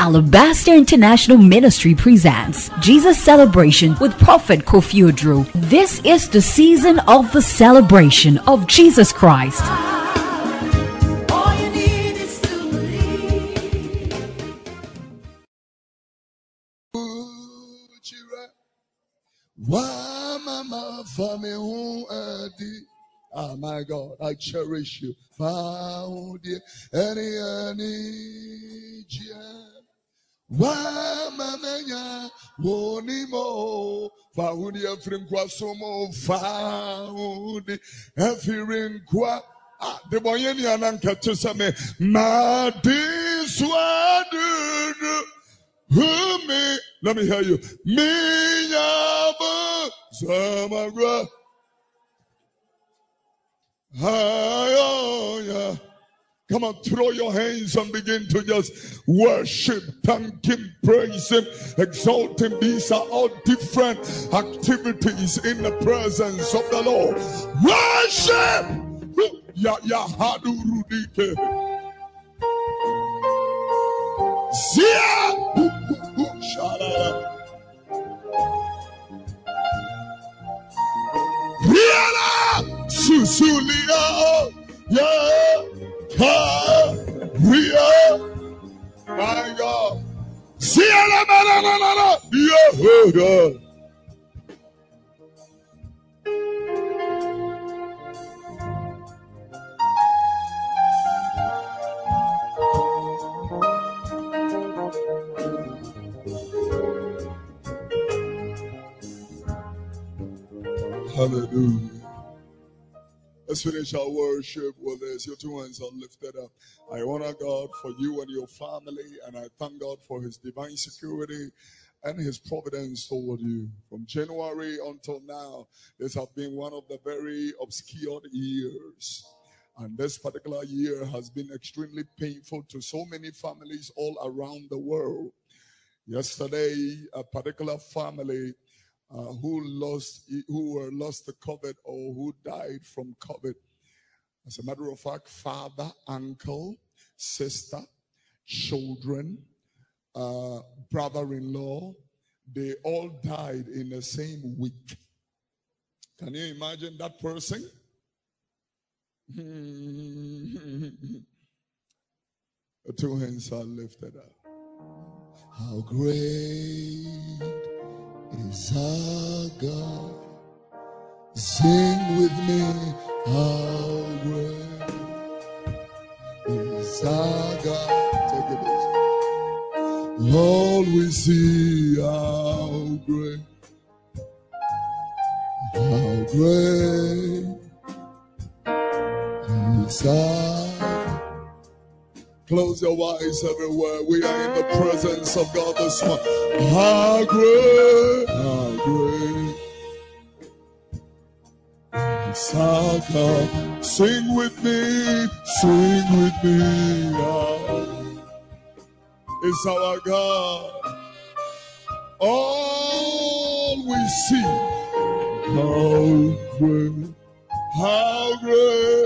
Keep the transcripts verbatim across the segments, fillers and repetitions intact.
Alabaster International Ministry presents Jesus Celebration with Prophet Kofi Oduro. This is the season of the celebration of Jesus Christ. All you need is to believe. Ah, my God, I cherish you. Found you, any, any, Wa mamenya wonimo found you frinkwa somo found efirinkwa ah the boy ni ananka tusame ma this one who me let me hear you me yabu samagra hayo. Come on, throw your hands and begin to just worship, thank Him, praise Him, exalt Him. These are all different activities in the presence of the Lord. Worship! Ya ya hadu rudike. Zia! Shalala. Riala! Susulia! Yeah! Hallelujah. My God. See you, yeah, God. Hallelujah. Let's finish our worship with this. Your two hands are lifted up. I honor God for you and your family, and I thank God for His divine security and His providence toward you. From January until now, this has been one of the very obscured years. And this particular year has been extremely painful to so many families all around the world. Yesterday, a particular family Uh, who lost, who were lost to COVID or who died from COVID. As a matter of fact, father, uncle, sister, children, uh, brother-in-law, they all died in the same week. Can you imagine that person? The two hands are lifted up. How great is our God? Sing with me, how great is our God? Take it easy. Lord, we see how great, how great is our God. Close your eyes everywhere. We are in the presence of God this morning. How great, how great is our God. Sing with me, sing with me. It's our God. All we see. How great, how great.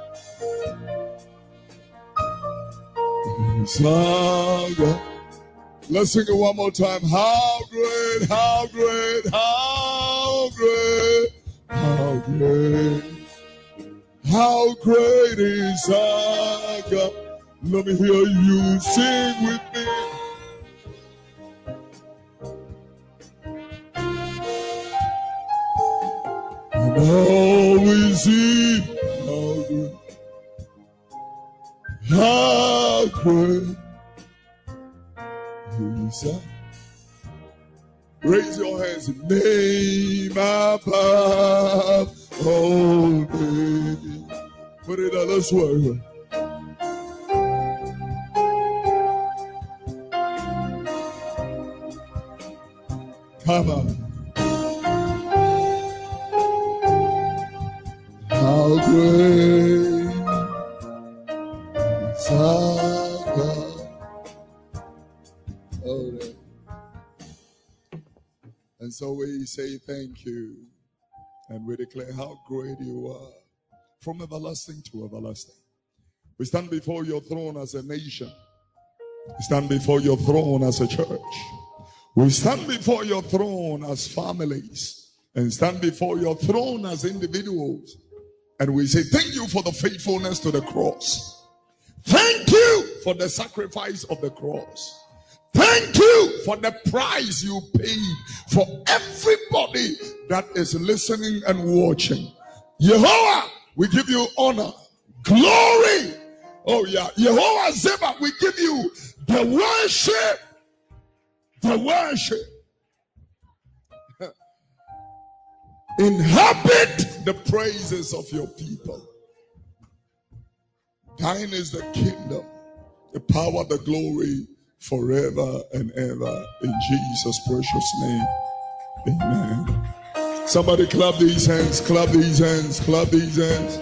Saga. Let's sing it one more time. How great, how great, how great, how great, how great is our God. Let me hear you sing with me. And all we see, how great, how great is our. Raise your hands. Name above all names. Put it on this way. Come on. How great is our God. Oh, yeah. And so we say thank you. And we declare how great you are. From everlasting to everlasting. We stand before your throne as a nation. We stand before your throne as a church. We stand before your throne as families and stand before your throne as individuals. And we say, thank you for the faithfulness to the cross. Thank you for the sacrifice of the cross. Thank you for the price you paid for everybody that is listening and watching. Yehovah, we give you honor, glory. Oh yeah, Yehovah Zeba, we give you the worship. The worship. Inhabit the praises of your people. Thine is the kingdom, the power, the glory, forever and ever. In Jesus' precious name. Amen. Somebody clap these hands, clap these hands, clap these hands.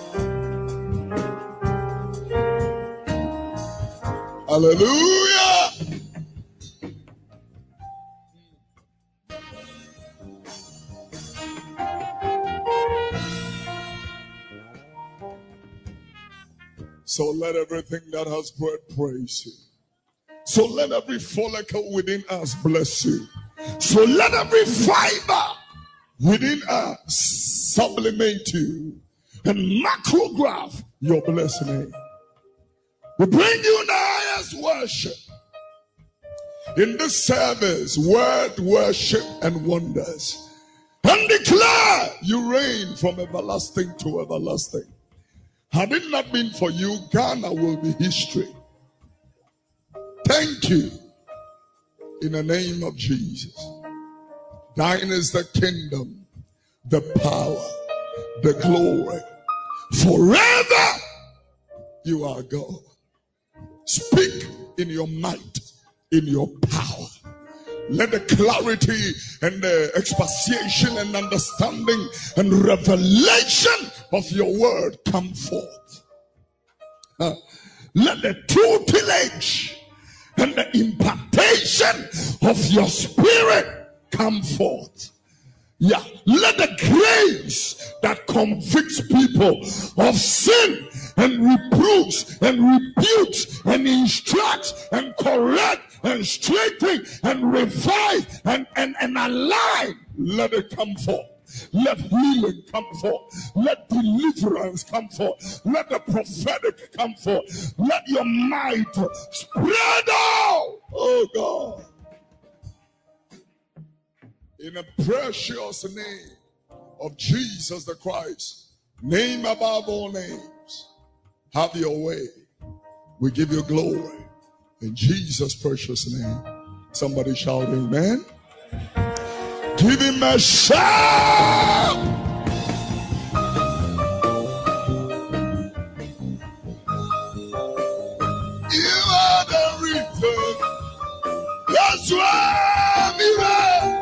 Hallelujah. So let everything that has breath praise you. So let every follicle within us bless you. So let every fiber within us sublimate you and macrograph your blessed name. We bring you the highest worship in this service, word, worship, and wonders, and declare you reign from everlasting to everlasting. Had it not been for you, Ghana will be history. Thank you in the name of Jesus. Thine is the kingdom, the power, the glory. Forever you are God. Speak in your might, in your power. Let the clarity and the exposition and understanding and revelation of your word come forth. Uh, let the tutelage and the impartation of your spirit come forth. Yeah, let the grace that convicts people of sin and reproves and rebukes and instructs and corrects and straightens and revives and, and, and align, let it come forth. Let healing come forth. Let deliverance come forth. Let the prophetic come forth. Let your might spread out. Oh God. In the precious name of Jesus the Christ, name above all names, have your way. We give you glory. In Jesus' precious name. Somebody shout amen. Give him a shout. You are the reason. That's why we are.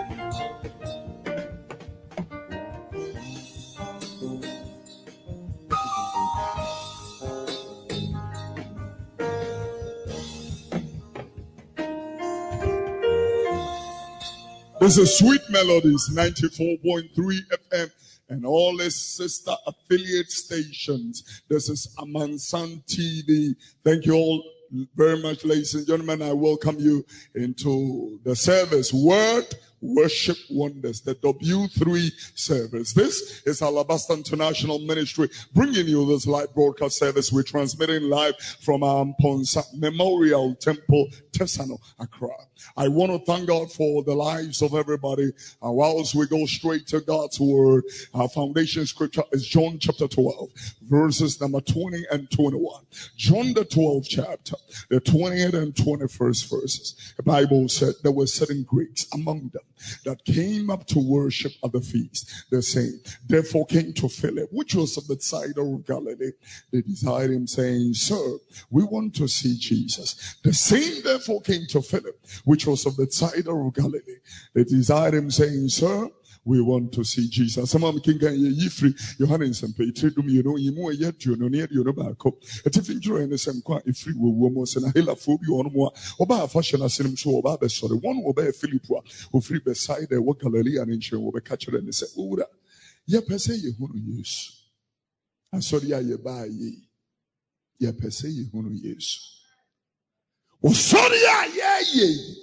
This is Sweet Melodies ninety-four point three F M and all its sister affiliate stations. This is Amansan T V. Thank you all very much, ladies and gentlemen. I welcome you into the service. Word, Worship, Wonders, the W three service. This is Alabaster International Ministry bringing you this live broadcast service. We're transmitting live from our Mponsa Memorial Temple, Tesano, Accra. I want to thank God for the lives of everybody. And whilst we go straight to God's word, our foundation scripture is John chapter twelve, verses number twenty and twenty-one. John the twelfth chapter, the twentieth and twenty-first verses. The Bible said there were certain Greeks among them that came up to worship at the feast. The same therefore came to Philip, which was of the side of Galilee. They desired him, saying, Sir, we want to see Jesus. The same therefore came to Philip, which was of the side of Galilee. They desired him, saying, Sir, we want to see Jesus. Some of King Yifri, Johannes and Petri, do you know, you know, yet you know, near you know, back up. A tiffin joy and the same quite if free woman and a hella phobia on more. Oba fashion as him so about sorry. One will be Philip who free beside the work Galilee and inch will be catcher and say, Ura, ye per se ye who use. And sorry, I ye buy ye. Ye per se ye who use. Osori a ye ye.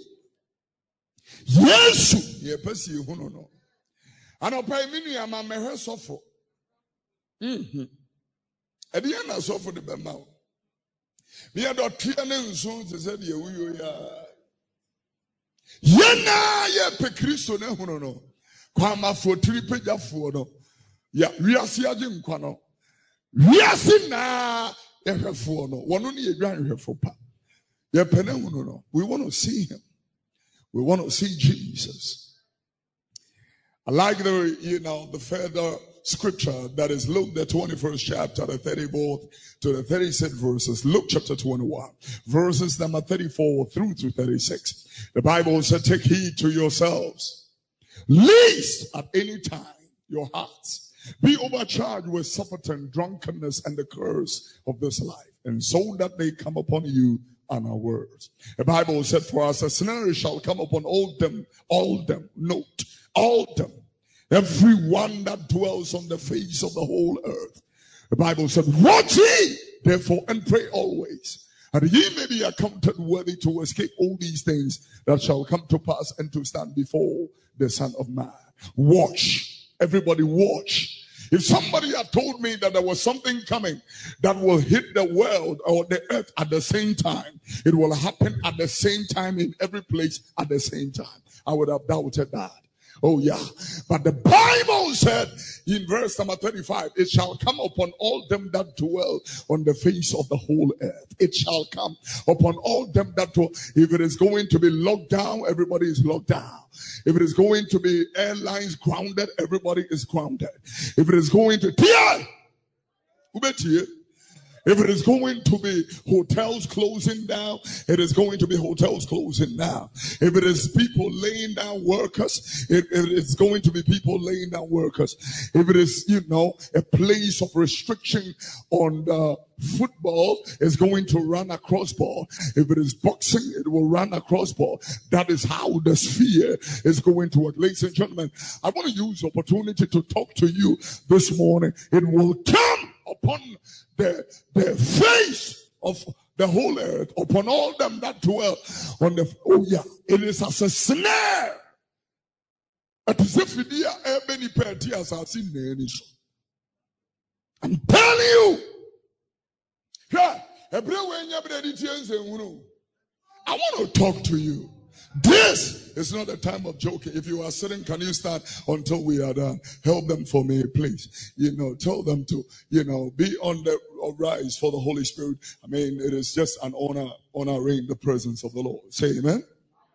Yesu ye pesi hunu no. Anopa minu ya ma mehwe sofo. Mhm. Edi na sofo de be ma. Me do tia ne nso se se de wuyo ya. Yena ye pe Kristo ne hunu no. Kwa mafo tri pejafo no. Ya wiase age nkwa no. Wiase na ehwefo no. Wono ne ye dwan hwefo pa. Ye pe ne hunu no. We want to see him. We want to see Jesus. I like the, you know, the further scripture that is Luke, the twenty-first chapter, the thirty-fourth to the thirty-sixth verses. Luke chapter twenty-one, verses number thirty-four through to thirty-six. The Bible said, take heed to yourselves, lest at any time your hearts be overcharged with surfeiting, drunkenness, and the curse of this life, and so that they come upon you unawares. The Bible said, for us a snare shall come upon all them, all them, note, all them, everyone that dwells on the face of the whole earth. The Bible said, watch ye therefore and pray always, and ye may be accounted worthy to escape all these things that shall come to pass and to stand before the Son of Man. Watch. Everybody watch. If somebody had told me that there was something coming that will hit the world or the earth at the same time, it will happen at the same time in every place at the same time, I would have doubted that. Oh yeah. But the Bible said in verse number thirty-five, it shall come upon all them that dwell on the face of the whole earth. It shall come upon all them that dwell. If it is going to be locked down, everybody is locked down. If it is going to be airlines grounded, everybody is grounded. If it is going to tear, if it is going to be hotels closing down, it is going to be hotels closing down. If it is people laying down workers, it, it is going to be people laying down workers. If it is, you know, a place of restriction on the football, is going to run across ball. If it is boxing, it will run across ball. That is how the sphere is going to work. Ladies and gentlemen, I want to use the opportunity to talk to you this morning. It will come upon the, the face of the whole earth, upon all them that dwell on the, oh yeah, it is as a snare. I'm telling you. I want to talk to you. This is not a time of joking. If you are sitting, can you stand until we are done? Help them for me, please. You know, tell them to, you know, be on the rise for the Holy Spirit. I mean, it is just an honor, honoring the presence of the Lord. Say amen.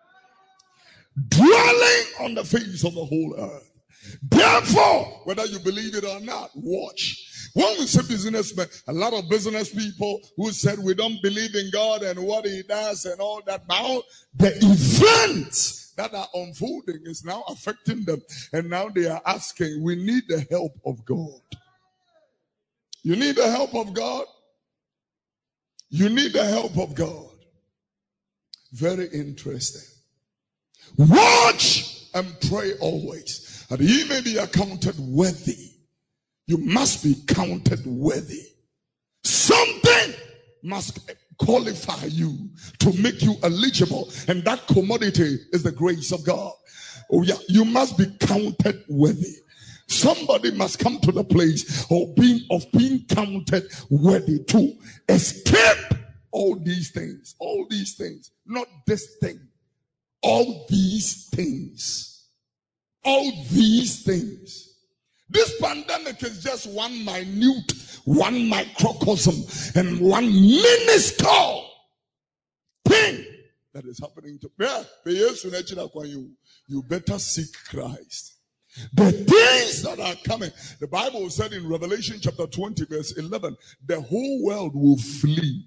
Dwelling on the face of the whole earth. Therefore, whether you believe it or not, watch. When we say businessmen, a lot of business people who said we don't believe in God and what he does and all that. Now, the events that are unfolding is now affecting them. And now they are asking, we need the help of God. You need the help of God? You need the help of God. Very interesting. Watch and pray always, and ye may be accounted worthy. You must be counted worthy. Something must qualify you to make you eligible, and that commodity is the grace of God. Oh yeah, you must be counted worthy. Somebody must come to the place of being of being counted worthy to escape all these things, all these things, not this thing, all these things, all these things. This pandemic is just one minute, one microcosm, and one minuscule thing that is happening to you. You better seek Christ. The things that are coming, the Bible said in Revelation chapter twenty, verse eleven, the whole world will flee.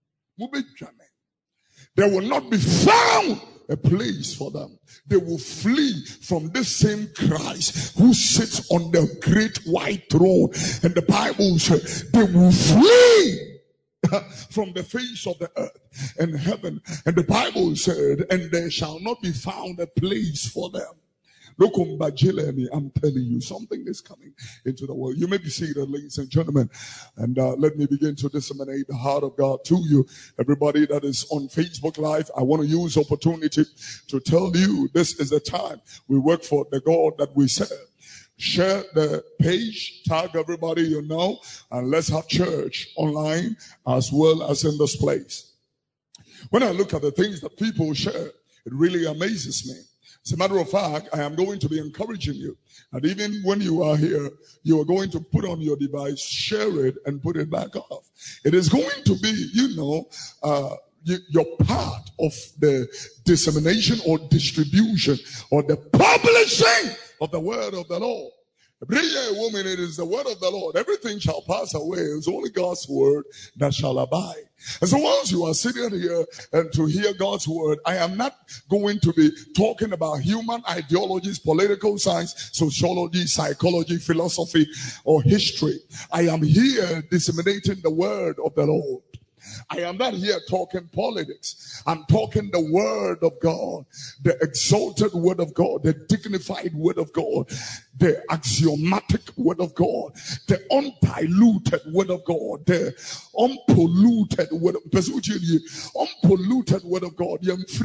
There will not be found a place for them. They will flee from this same Christ who sits on the great white throne. And the Bible says they will flee from the face of the earth and heaven. And the Bible said, and there shall not be found a place for them. I'm telling you, something is coming into the world. You may be seated, ladies and gentlemen, and uh, let me begin to disseminate the heart of God to you. Everybody that is on Facebook Live, I want to use opportunity to tell you this is the time we work for the God that we serve. Share the page, tag everybody you know, and let's have church online as well as in this place. When I look at the things that people share, it really amazes me. As a matter of fact, I am going to be encouraging you. And even when you are here, you are going to put on your device, share it, and put it back off. It is going to be, you know, uh, your part of the dissemination or distribution or the publishing of the word of the Lord. Woman, it is the word of the Lord. Everything shall pass away. It's only God's word that shall abide. And so once you are sitting here and to hear God's word, I am not going to be talking about human ideologies, political science, sociology, psychology, philosophy, or history. I am here disseminating the word of the Lord. I am not here talking politics. I'm talking the word of God, the exalted word of God, the dignified word of God, the axiomatic word of God, the undiluted word of God, the unpolluted word of God. Unpolluted word of God.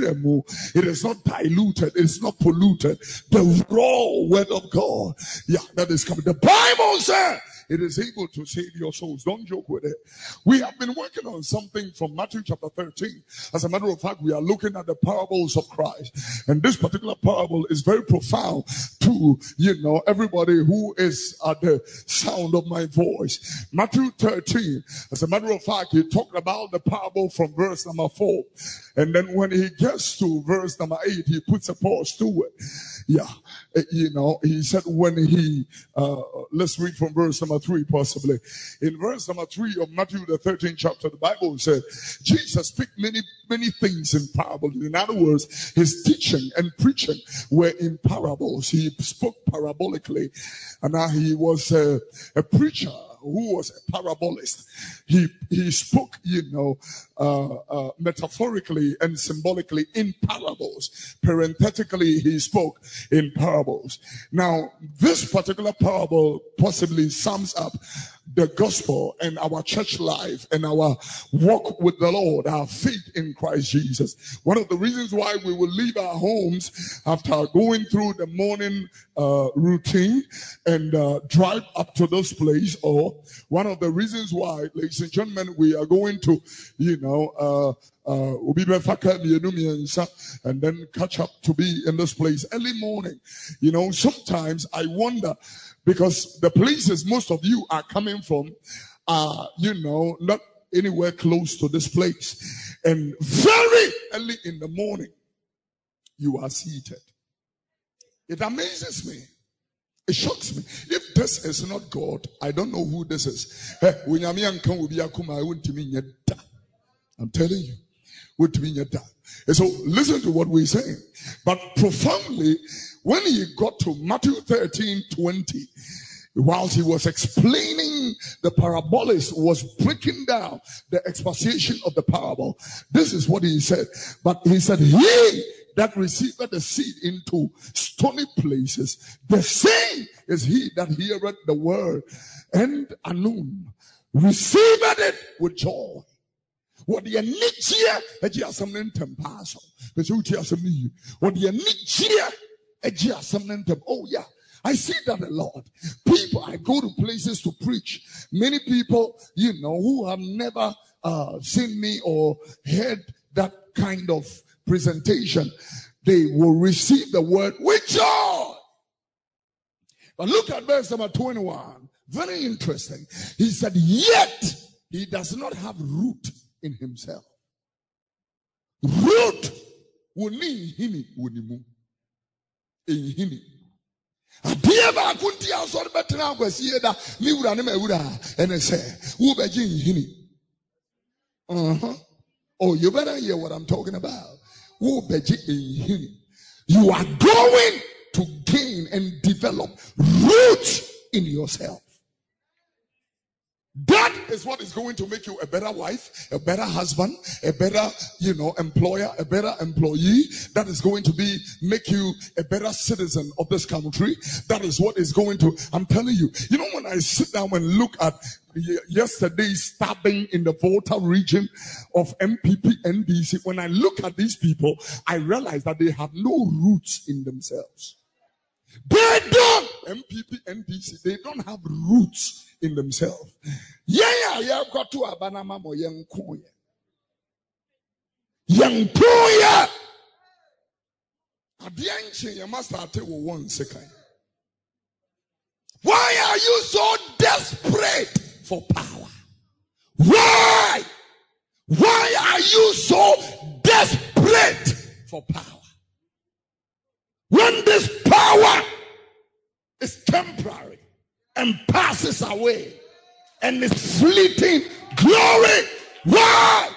It is not diluted. It is not polluted. The raw word of God. Yeah, that is coming. The Bible says it is able to save your souls. Don't joke with it. We have been working on something from Matthew chapter thirteen. As a matter of fact, we are looking at the parables of Christ. And this particular parable is very profound to, you know, everybody who is at the sound of my voice. Matthew thirteen. As a matter of fact, he talked about the parable from verse number four. And then when he gets to verse number eight, he puts a pause to it. Yeah. You know, he said when he, uh, let's read from verse number three, possibly. In verse number three of Matthew, the thirteenth chapter, the Bible said, Jesus speak many, many things in parables. In other words, his teaching and preaching were in parables. He spoke parabolically. And now he was a, a preacher who was a parabolist. He, he spoke, you know, uh, uh, metaphorically and symbolically in parables. Parenthetically, he spoke in parables. Now, this particular parable possibly sums up the gospel and our church life and our walk with the Lord, our faith in Christ Jesus. One of the reasons why we will leave our homes after going through the morning uh, routine and uh, drive up to this place, or one of the reasons why, ladies and gentlemen, we are going to, you know, uh, uh, and then catch up to be in this place early morning. You know, sometimes I wonder, because the places most of you are coming from are, you know, not anywhere close to this place. And very early in the morning, you are seated. It amazes me. It shocks me. If this is not God, I don't know who this is. I'm telling you. And so listen to what we're saying. But profoundly, when he got to Matthew thirteen twenty, whilst he was explaining, the parabolist was breaking down the exposition of the parable. This is what he said. But he said, he that received the seed into stony places, the same is he that heareth the word, and anon received it with joy. What the nichia ejia samnen tempaso. Beso uti asemi. What the nichia ejia samnen tem. Oh yeah, I see that a lot. People, I go to places to preach. Many people, you know, who have never uh, seen me or heard that kind of presentation, they will receive the word with joy. But look at verse number twenty-one. Very interesting. He said, yet he does not have root in himself. Root woni hini wonimu in hini. Adia ba kunti aso betena kwasi da mi wura ne ma wura ene se wo beji hini. Uh-huh. Oh, you better hear what I'm talking about. Wo beji hini. You are going to gain and develop root in yourself. That is what is going to make you a better wife, a better husband, a better, you know, employer, a better employee. That is going to be make you a better citizen of this country. That is what is going to, I'm telling you. You know, when I sit down and look at yesterday's stabbing in the Volta region of M P P N D C, when I look at these people, I realize that they have no roots in themselves. They don't, M P P N D C, they don't have roots in themselves. Yeah, yeah, yeah, got to Abanama mo young koya. Young koya. At the end, you must have taken one second. Why are you so desperate for power? Why? Why are you so desperate for power? When this power is temporary and passes away and is fleeting glory, why?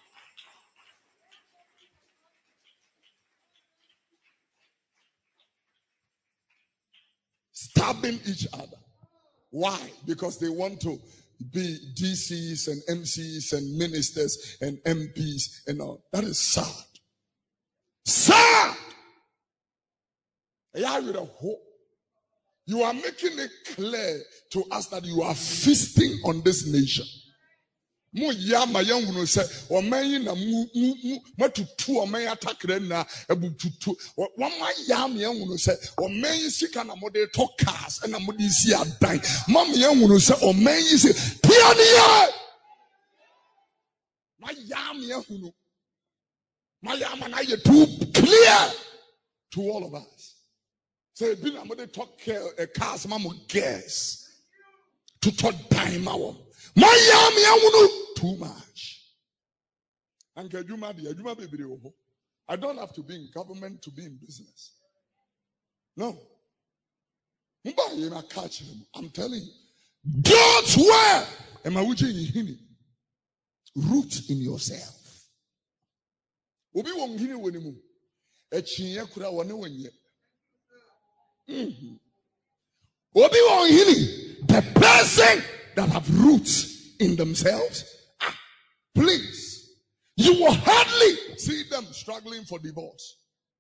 Stabbing each other. Why? Because they want to be D Cs and M Cs and ministers and M Ps and all. That is sad. Sad! You are making it clear to us that you are feasting on this nation. Mo ya ma yan hunu se o man na mu mu matutu o man atakre na ebututu o ma ya ma yan hunu se o man sika na mo de to cars na mo de si adan ma ma yan hunu se o man yi se piania ma ya ma yan hunu ma ya ma na ye too clear to all of us. Say bi na mo de to cars ma mo guess to to dime our too much. I don't have to be in government to be in business. No. I'm telling you. God's word. Root in yourself. Mm-hmm. The person that have roots in themselves, ah, please, you will hardly see them struggling for divorce.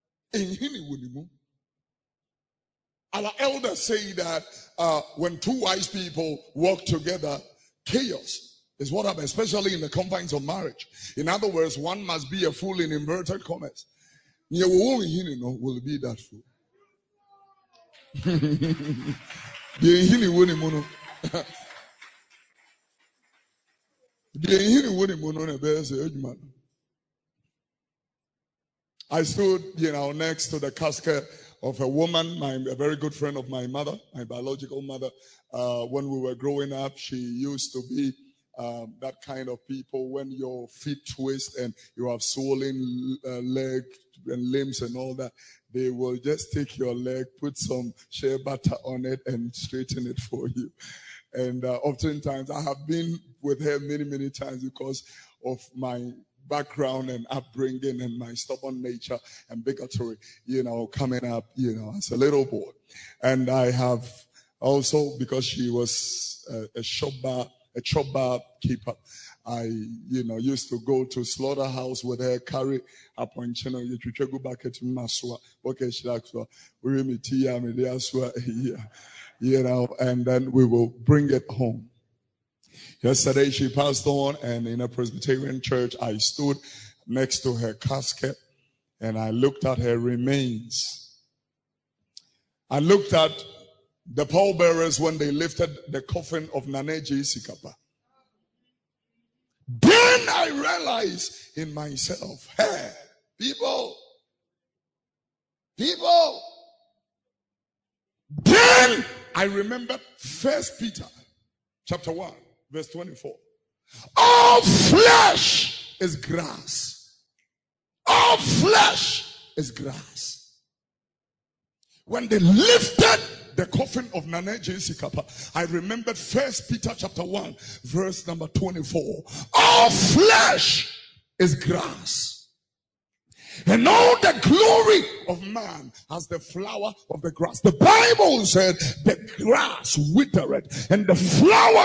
Our elders say that uh, when two wise people work together, chaos is what happens, especially in the confines of marriage. In other words, one must be a fool in inverted commas. You will be that fool. I stood, you know, next to the casket of a woman, my, a very good friend of my mother, my biological mother. Uh, when we were growing up, she used to be um, that kind of people when your feet twist and you have swollen uh, leg and limbs and all that. They will just take your leg, put some shea butter on it and straighten it for you. And uh, oftentimes I have been with her many, many times because of my background and upbringing and my stubborn nature and bigotry, you know, coming up, you know, as a little boy. And I have also, because she was a, a shop bar, a chop bar keeper, I, you know, used to go to slaughterhouse with her, carry a point, you know, you go back at Maswa, okay, she likes to, you know, and then we will bring it home. Yesterday she passed on, and in a Presbyterian church, I stood next to her casket and I looked at her remains. I looked at the pallbearers when they lifted the coffin of Nane J. Sikapa. Then I realized in myself, hey, people, people. Then I remembered First Peter chapter one, verse twenty-four. All flesh is grass. All flesh is grass. When they lifted the coffin of Nane J. Sikapa, I remembered First Peter chapter one, verse number twenty-four. All flesh is grass. And all the glory of man as the flower of the grass. The Bible said the grass withereth and the flower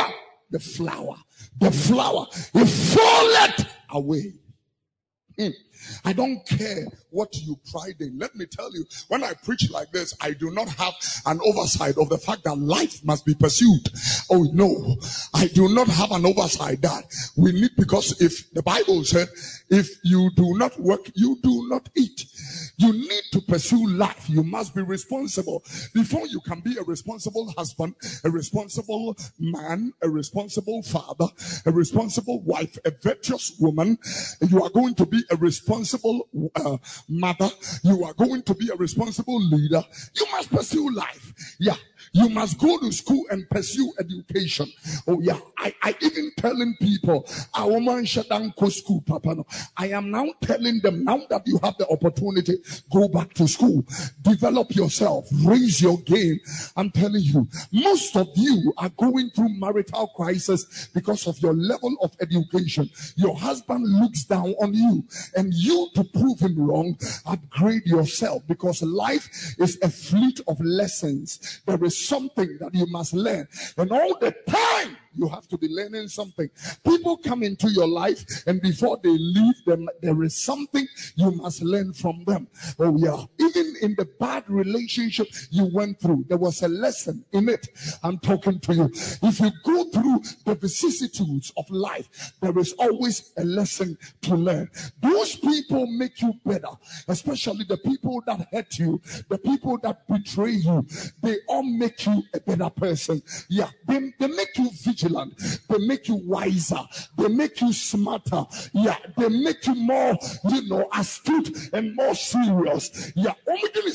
the flower. The flower. It falleth away. Hmm. I don't care what you pride in. Let me tell you, when I preach like this, I do not have an oversight of the fact that life must be pursued. Oh no, I do not have an oversight that we need, because if the Bible said, if you do not work, you do not eat. You need to pursue life. You must be responsible. Before you can be a responsible husband, a responsible man, a responsible father, a responsible wife, a virtuous woman, you are going to be a responsible uh, mother. You are going to be a responsible leader. You must pursue life. Yeah. You must go to school and pursue education. Oh yeah, I, I even telling people, I woman shut down school, Papa. No. I am now telling them, now that you have the opportunity, go back to school, develop yourself, raise your game. I'm telling you, most of you are going through marital crisis because of your level of education. Your husband looks down on you, and you, to prove him wrong, upgrade yourself, because life is a fleet of lessons. There is something that you must learn, and all the time you have to be learning something. People come into your life, and before they leave them, there is something you must learn from them. Oh yeah, even in the bad relationship you went through, there was a lesson in it. I'm talking to you. If you go through the vicissitudes of life, there is always a lesson to learn. Those people make you better, especially the people that hurt you, the people that betray you. They all make you a better person. Yeah, they, they make you vigilant. They make you wiser. They make you smarter. Yeah, they make you more, you know, astute and more serious. Yeah, Omidini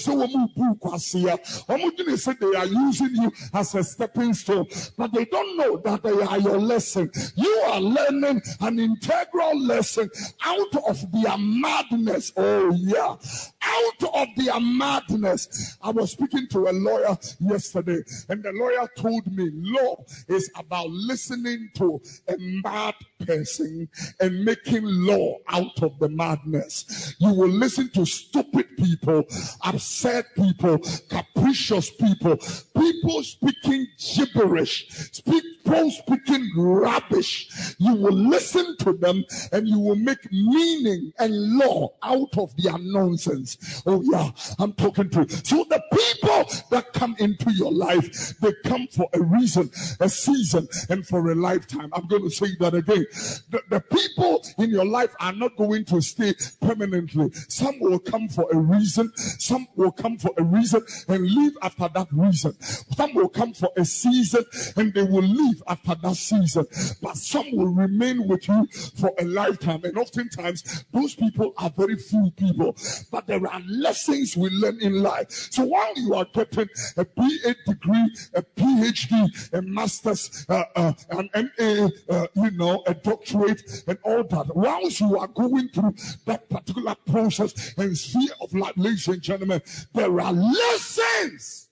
say they are using you as a stepping stone, but they don't know that they are your lesson. You are learning an integral lesson out of their madness. Oh yeah, out of their madness. I was speaking to a lawyer yesterday, and the lawyer told me law is about listening to a mad person and making law out of the madness. You will listen to stupid people, upset people, capricious people, people speaking gibberish, people speaking rubbish. You will listen to them, and you will make meaning and law out of their nonsense. Oh yeah, I'm talking to you. So the people that come into your life, they come for a reason, a season, and for a lifetime. I'm going to say that again. The, the people in your life are not going to stay permanently. Some will come for a reason, some will come for a reason and leave after that reason. Some will come for a season and they will leave after that season. But some will remain with you for a lifetime. And oftentimes, those people are very few people. But there are lessons we learn in life. So while you are getting a B A degree, a P H D, a master's, uh, uh, an M A, uh, you know, a doctorate, and all that, whilst you are going through that particular process and sphere of life, ladies and gentlemen, there are lessons.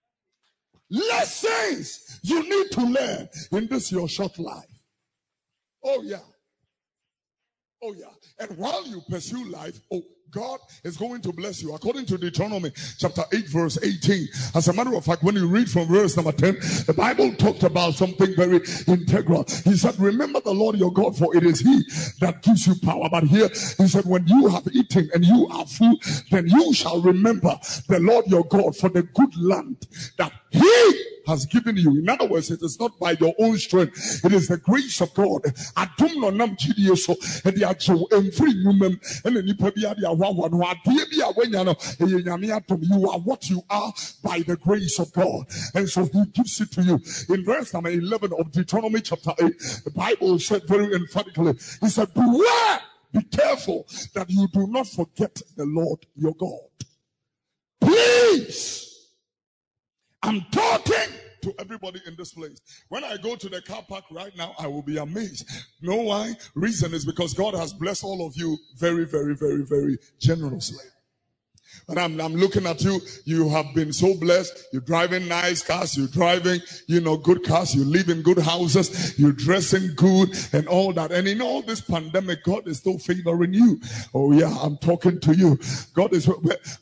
Lessons you need to learn in this your short life. Oh yeah. Oh yeah. And while you pursue life, oh, God is going to bless you. According to Deuteronomy chapter eight verse eighteen. As a matter of fact, when you read from verse number ten, the Bible talked about something very integral. He said, remember the Lord your God, for it is he that gives you power. But here he said, when you have eaten and you are full, then you shall remember the Lord your God for the good land that he has given you. In other words, it is not by your own strength. It is the grace of God. Adum no nam chidie so e di ajo emfiri numem ene nipa bia dia wawa no ade bia wanya no e nyame atom. You are what you are by the grace of God. And so he gives it to you. In verse number eleven of Deuteronomy chapter eight, the Bible said very emphatically, he said, beware, be careful that you do not forget the Lord your God. Please, I'm talking to everybody in this place. When I go to the car park right now, I will be amazed. Know why? Reason is because God has blessed all of you very, very, very, very generously. And I'm, I'm looking at you. You have been so blessed. You're driving nice cars. You're driving, you know, good cars. You live in good houses. You're dressing good and all that. And in all this pandemic, God is still favoring you. Oh yeah, I'm talking to you. God is.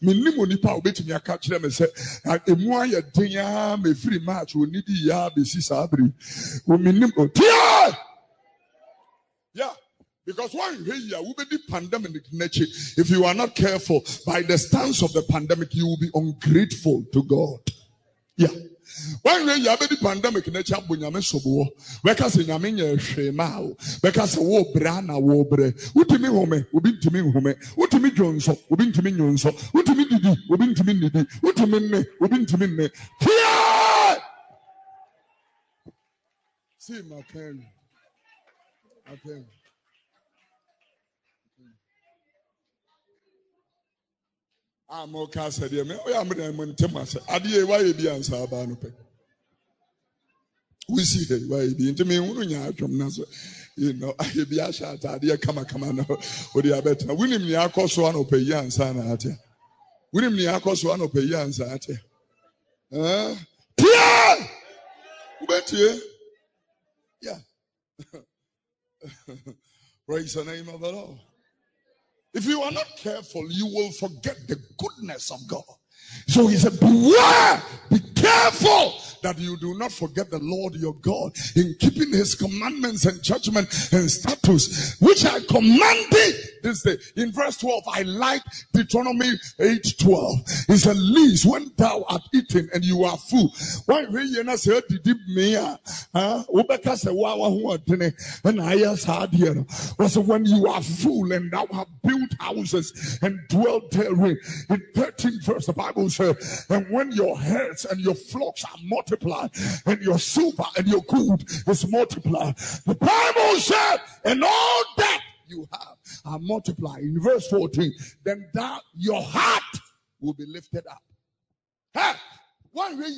Yeah. Because one here will be the pandemic nature. If you are not careful, by the stance of the pandemic, you will be ungrateful to God. Yeah. One way you have the pandemic nature, bunyame sobo. Because in Yaminya Shemao, because a war brana war bre. Utimi home, ubin to me home. Utimi Johnson, ubin to me Johnson. Utimi Didi, ubin to me Didi. Utimi me, ubin to me me. Here! See my pen. My pen. I'm okay. Said, "Yeah, me. I'm going to tell myself. Adiye, why you be answer about no pay? We see that why you be into me. We don't from Nazo. You know, I be a shot. Adiye, come on, come on. What do you better? We need me. I cost one to pay answer na ate. We need me. I cost one to pay answer ate. Huh? Yeah. Bet you. Yeah. Praise the name of the Lord. If you are not careful, you will forget the goodness of God. So he said, beware, be careful that you do not forget the Lord your God in keeping his commandments and judgment and statutes, which I command thee this day. In verse twelve, I like Deuteronomy eight twelve. It said, least when thou art eaten and you are full. Why you not say, did me? Huh? And I said, here was when you are full and thou have built houses and dwelt therein. In thirteenth verse, the Bible says, and when your herds and your flocks are multiplied, and your silver and your gold is multiplied, the Bible said, and all that you have are multiplied. In verse fourteen, then that your heart will be lifted up. Hey, one way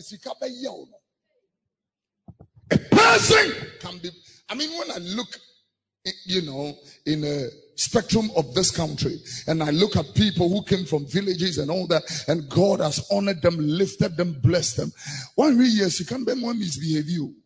a person can be, I mean, when I look, you know, in a spectrum of this country, and I look at people who came from villages and all that, and God has honored them, lifted them, blessed them. One way, yes, you can't be more misbehave you.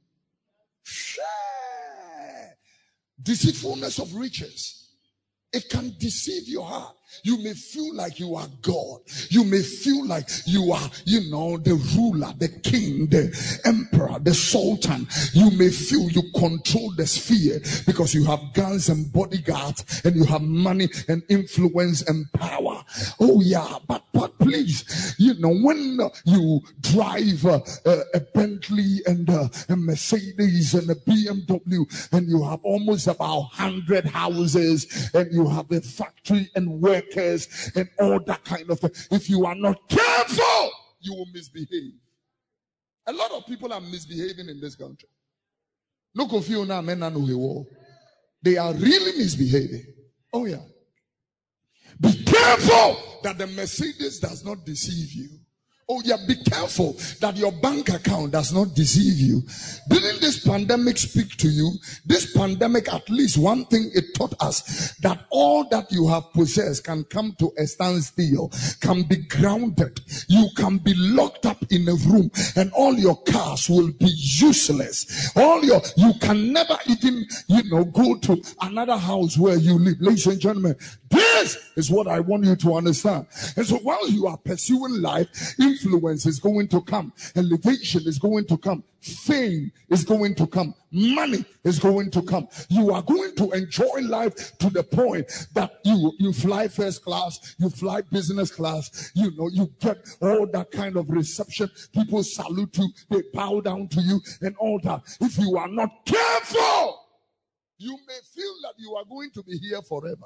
Deceitfulness of riches. It can deceive your heart. You may feel like you are God. You may feel like you are, you know, the ruler, the king, the emperor, the sultan. You may feel you control the sphere because you have guns and bodyguards and you have money and influence and power. Oh yeah, but but please, you know, when uh, you drive uh, uh, a Bentley and uh, a Mercedes and a B M W and you have almost about hundred houses and you have a factory and work and all that kind of thing. If you are not careful, you will misbehave. A lot of people are misbehaving in this country. Look of you now, men and they are really misbehaving. Oh yeah. Be careful that the Mercedes does not deceive you. Oh yeah, be careful that your bank account does not deceive you. Didn't this pandemic speak to you? This pandemic, at least one thing it taught us, that all that you have possessed can come to a standstill, can be grounded. You can be locked up in a room and all your cars will be useless. All your, you can never even, you know, go to another house where you live. Ladies and gentlemen, this is what I want you to understand. And so while you are pursuing life, influence is going to come, elevation is going to come, fame is going to come, money is going to come. You are going to enjoy life to the point that you you fly first class, you fly business class, you know, you get all that kind of reception. People salute you, they bow down to you and all that. If you are not careful, you may feel that you are going to be here forever.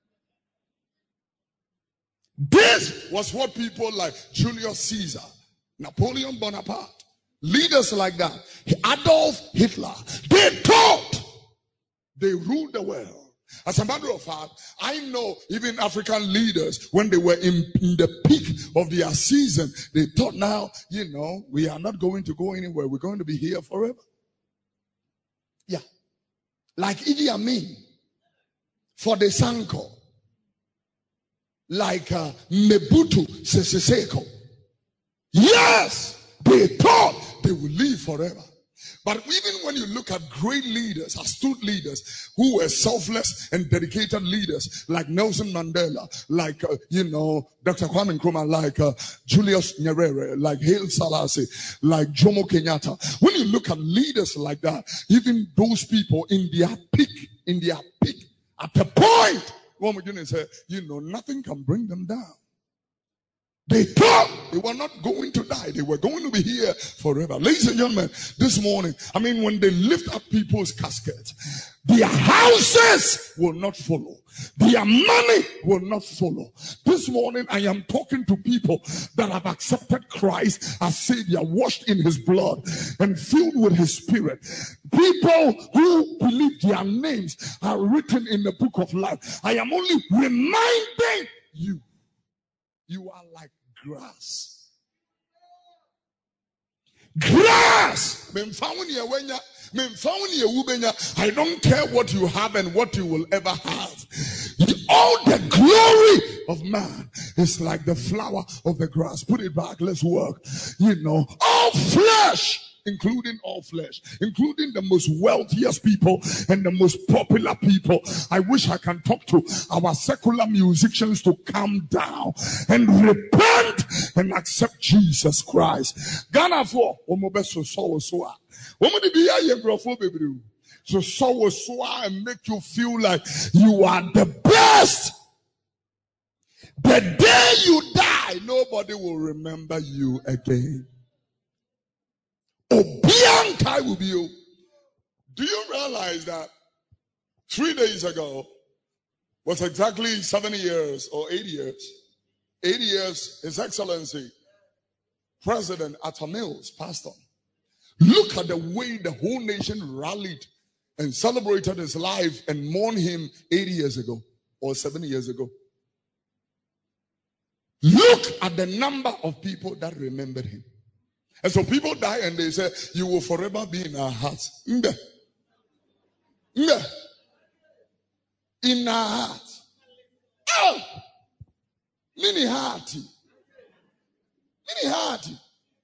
This was what people like Julius Caesar, Napoleon Bonaparte, leaders like that, Adolf Hitler, they thought they ruled the world. As a matter of fact, I know even African leaders, when they were in, in the peak of their season, they thought now, you know, we are not going to go anywhere. We're going to be here forever. Yeah. Like Idi Amin for the Sanko. like uh, Mebutu Sese Seko. Yes, they thought they would live forever. But even when you look at great leaders, astute leaders who were selfless and dedicated leaders like Nelson Mandela, like, uh, you know, Doctor Kwame Nkrumah, like uh, Julius Nyerere, like Haile Selassie, like Jomo Kenyatta. When you look at leaders like that, even those people in their peak, in their peak, at the point, what we're going to say, you know, nothing can bring them down. They thought they were not going to die. They were going to be here forever. Ladies and gentlemen, this morning, I mean, when they lift up people's caskets, their houses will not follow. Their money will not follow. This morning, I am talking to people that have accepted Christ as Savior, washed in His blood and filled with His Spirit. People who believe their names are written in the book of life. I am only reminding you, you are like grass. Grass. I don't care what you have and what you will ever have. All the glory of man is like the flower of the grass. Put it back. Let's work. You know, all flesh, including all flesh, including the most wealthiest people and the most popular people. I wish I can talk to our secular musicians to calm down and repent and accept Jesus Christ. Ghana for omobeso so so. Omodi biya ye grofo bebre. So so so and make you feel like you are the best. The day you die, nobody will remember you again. Obiankai will be you. Do you realize that three days ago was exactly seventy years or eighty years? eighty years, His Excellency President Atta Mills passed on. Look at the way the whole nation rallied and celebrated his life and mourned him eighty years ago or seventy years ago. Look at the number of people that remembered him. And so people die and they say, you will forever be in our hearts. Mbe. Mbe. In our hearts. Oh! Mini hearty. Mini hearty.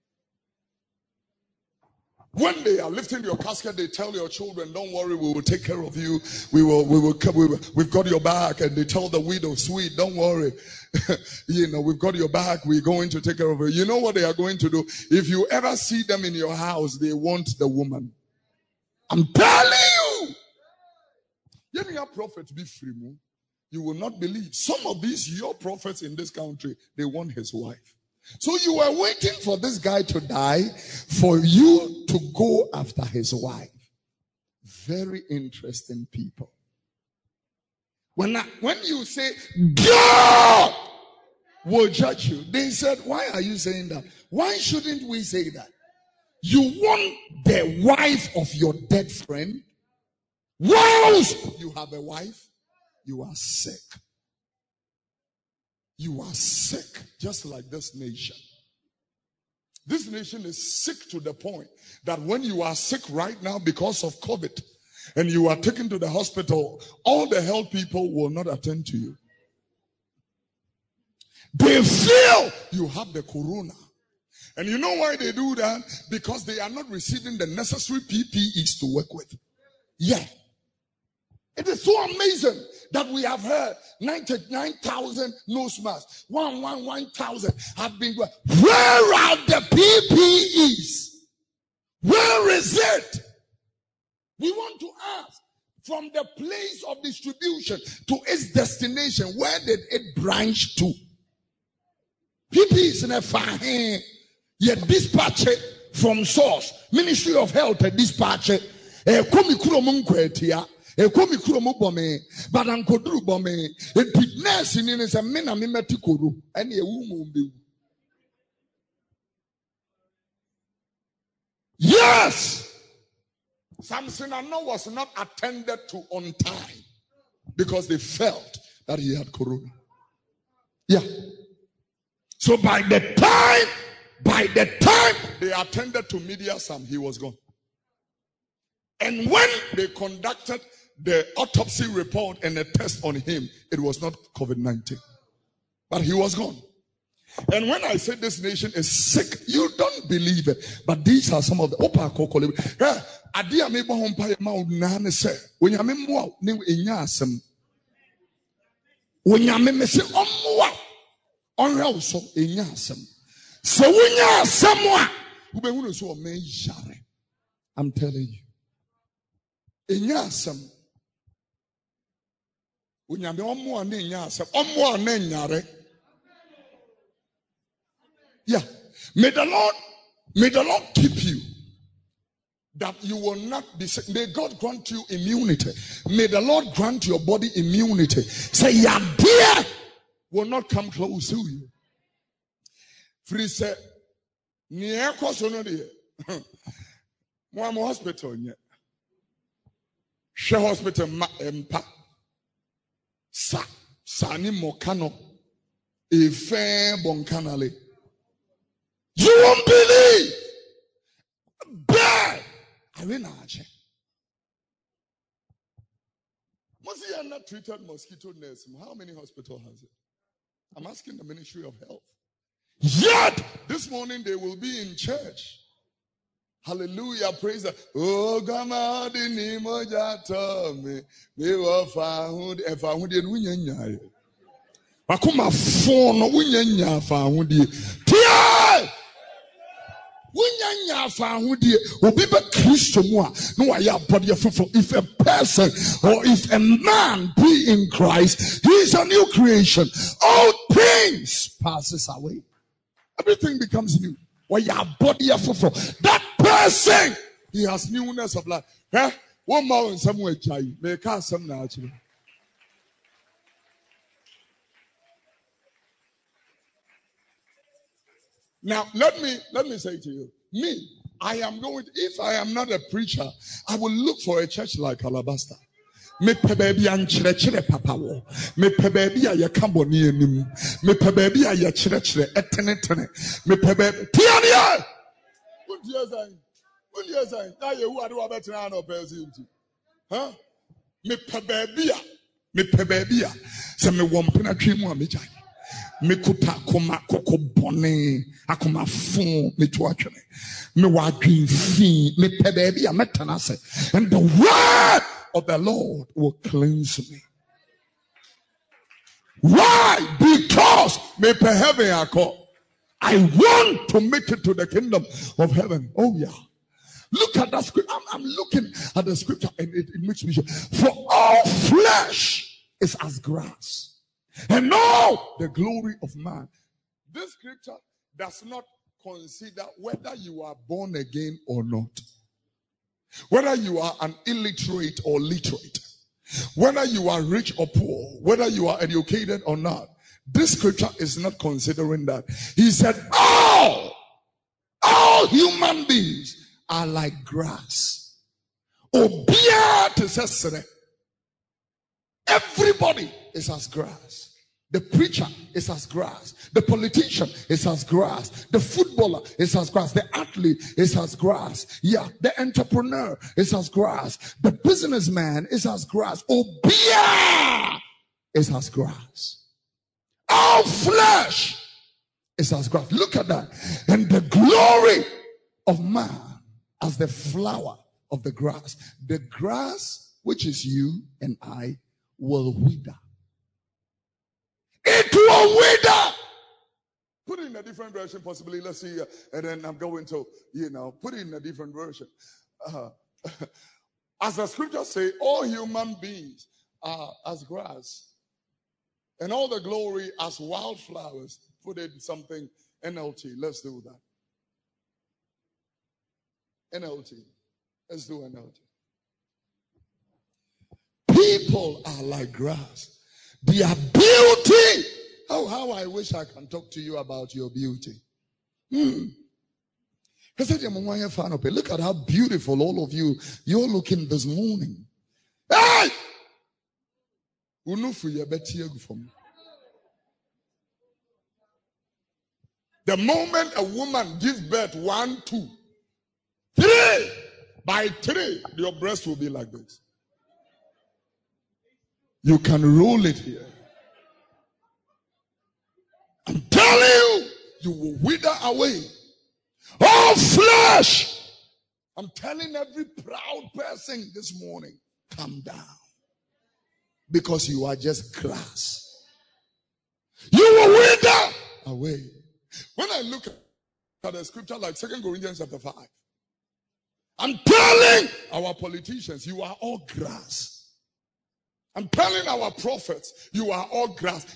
When they are lifting your casket, they tell your children, don't worry, we will take care of you. We will, we will, we will we've got your back. And they tell the widow, sweet, don't worry. You know, we've got your back. We're going to take care of her. You know what they are going to do? If you ever see them in your house, they want the woman. I'm telling you. Let me have prophets be free. You will not believe. Some of these, your prophets in this country, they want his wife. So you are waiting for this guy to die for you to go after his wife. Very interesting people. When, I, when you say, God will judge you, they said, why are you saying that? Why shouldn't we say that? You want the wife of your dead friend? Whilst you have a wife, you are sick. You are sick, just like this nation. This nation is sick to the point that when you are sick right now because of COVID and you are taken to the hospital, all the health people will not attend to you. They feel you have the corona. And you know why they do that? Because they are not receiving the necessary P P Es to work with. Yeah. It is so amazing that we have heard ninety-nine thousand nose masks, one, one, one thousand have been. Where are the P P Es? Where is it? We want to ask, from the place of distribution to its destination, where did it branch to? P P Es in a fine, yet dispatch it from source. Ministry of Health dispatch it. Ekomi kuromo bome, but ankodru bome. It did nurse in a mena mimetikuru, and a woman. Yes, Samson and Noah was not attended to on time because they felt that he had corona. Yeah. So by the time, by the time they attended to media, Sam, he was gone. And when they conducted the autopsy report and a test on him, it was not COVID nineteen. But he was gone. And when I say this nation is sick, you don't believe it. But these are some of the opa kokole. Eh, adia me bo hompa ma na ne se. Onyame mmoa ne enya asem. Onyame me se ommoa. Onhwe wo so enya asem. So wonya asem a ubehunu so o me yare. I'm telling you. Enya asem. Onyame ommoa ne enya asem. Ommoa ne nyare. Yeah. May the Lord, may the Lord keep you. That you will not be sick. May God grant you immunity. May the Lord grant your body immunity. Say, your dear will not come close to you. Free say, near Kosono dear. One hospital yet. She hospital ma empa. Sa sani mokano. Efe bonkanale. You won't believe. Bad. I mean, Mosi are not treated mosquito nurse. How many hospitals has it? I'm asking the Ministry of Health. Yet this morning they will be in church. Hallelujah, praise the oh gama di ni moja to me me wa fa hu e fa hu de wunya nya. Akoma phone wunya nya fa hu de. Tie! If a person or if a man be in Christ, he is a new creation. All things passes away. Everything becomes new. That person, he has newness of life. Eh? One more in some way, may cast some naturally. Now, let me let me say to you, me, I am going, if I am not a preacher, I will look for a church like Alabaster. Me pe baby an chere chere papa wo. Me pe baby a ye kambo ni enim. Me pe baby a ye chere chere etene tene. Me pe baby tiania. Unti ezan. Unti ezan. Na ye hu ade wa betina na opezi nti. Huh? Me pe baby a. Me pe baby a. Se me wo mpena twi mu a me jai. Me kuta koma koko bone akoma fun me to atwene me wa adwin fin me pe baby a metana se and the word of the Lord will cleanse me. Why? Because me pe heaven I call. I want to make it to the kingdom of heaven. Oh yeah. Look at that scripture. I'm, I'm looking at the scripture and it, it makes me sure. For all flesh is as grass. And know the glory of man. This scripture does not consider whether you are born again or not. Whether you are an illiterate or literate. Whether you are rich or poor. Whether you are educated or not. This scripture is not considering that. He said, all, all human beings are like grass. Obia to say, everybody is as grass. The preacher is as grass. The politician is as grass. The footballer is as grass. The athlete is as grass. Yeah, the entrepreneur is as grass. The businessman is as grass. Obia is as grass. All flesh is as grass. Look at that. And the glory of man as the flower of the grass. The grass, which is you and I, will wither. It will wither. Put it in a different version, possibly. Let's see. Uh, and then I'm going to, you know, put it in a different version. Uh, as the scriptures say, all human beings are as grass. And all the glory as wildflowers. Put it in something N L T. Let's do that. N L T. Let's do N L T. People are like grass. Their beauty. Oh, how I wish I can talk to you about your beauty. Hmm. Look at how beautiful all of you, you're looking this morning. Hey! The moment a woman gives birth, one, two, three, by three, your breast will be like this. You can roll it here. telling you, you will wither away. All flesh. I'm telling every proud person this morning, calm down. Because you are just grass. You will wither away. When I look at the scripture like Second Corinthians chapter five, I'm telling our politicians, you are all grass. I'm telling our prophets, you are all grass.